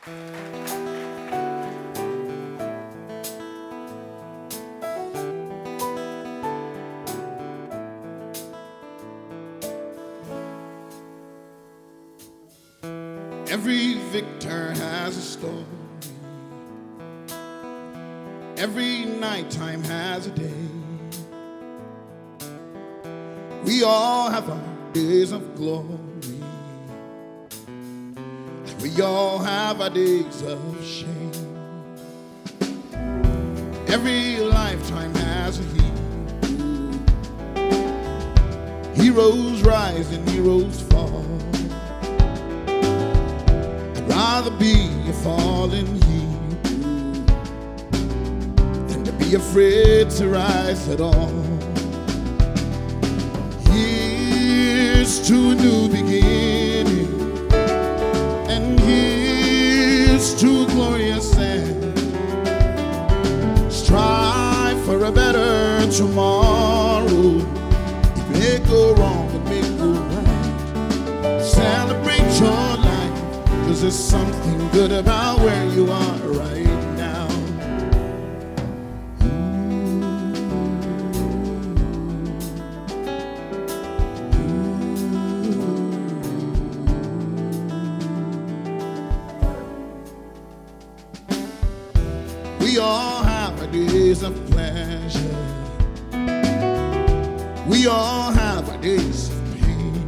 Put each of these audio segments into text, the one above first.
Every victor has a story. Every nighttime has a day. We all have our days of glory. We all have our days of shame. Every lifetime has a hero. Heroes rise and heroes fall. I'd rather be a fallen hero than to be afraid to rise at all. Here's to a new beginning, and here's to a glorious end. Strive for a better tomorrow. It may go wrong, it may go right. Celebrate your life, 'cause there's something good about where you are right now. We all have our days of pleasure. We all have our days of pain.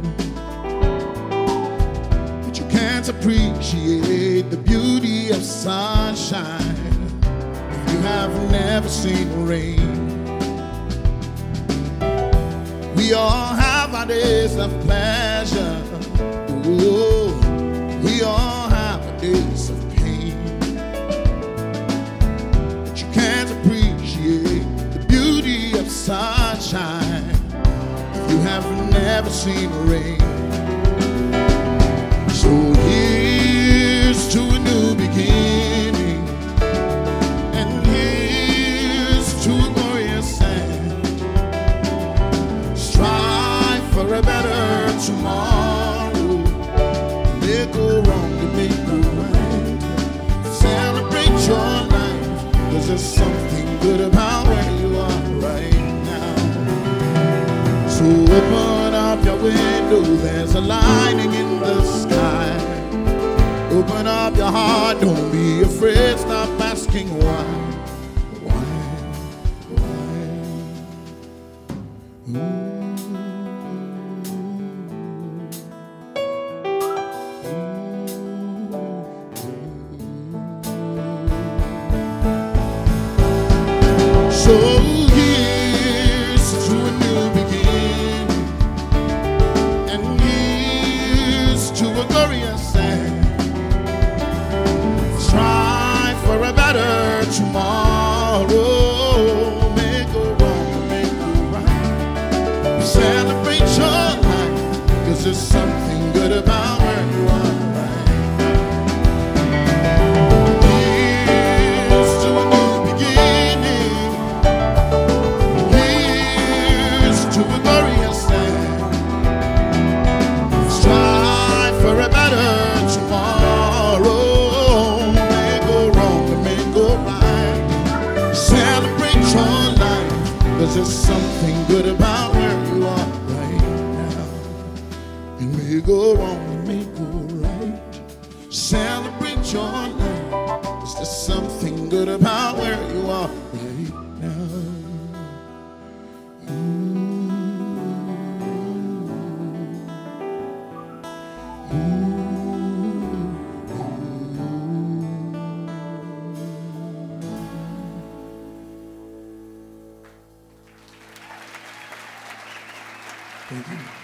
But you can't appreciate the beauty of sunshine if you have never seen rain. We all have our days of pleasure. Ooh, we all have our days of pain. But you can't appreciate the beauty of sunshine if you have never seen rain. So here's to a new beginning, and here's to a glorious end. Strive for a better tomorrow. It may go wrong, it may go right. Celebrate your life, 'cause there's something good about where you are right now. So open up your window, there's a lining in the sky. Open up your heart, don't be afraid, stop asking why. So here's to a new beginning, and here's to a glorious end. Strive for a better tomorrow. May go wrong, may go right. Celebrate your life, 'cause there's something good about where you are right. Here's to a new beginning, here's to a glorious end. Strive for a better tomorrow. May go wrong, it may go right. Celebrate your life, 'cause there's something good about where you are right now. It may go wrong, it may go right. Celebrate your life, 'cause there's something good about where you are right now. Thank you.